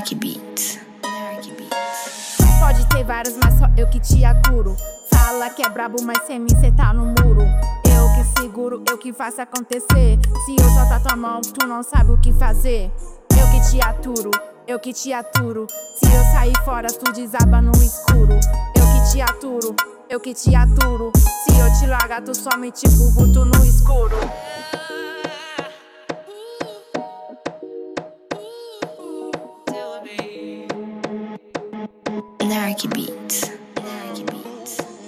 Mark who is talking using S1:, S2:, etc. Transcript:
S1: Lyric Beats.
S2: Pode ter vários, mas só eu que te aturo. Fala que é brabo, mas sem mim cê tá no muro. Eu que seguro, eu que faço acontecer. Se eu soltar tua mão, tu não sabe o que fazer. Eu que te aturo, eu que te aturo. Se eu sair fora, tu desaba no escuro. Eu que te aturo, eu que te aturo. Se eu te largar, tu some tipo vulto no escuro.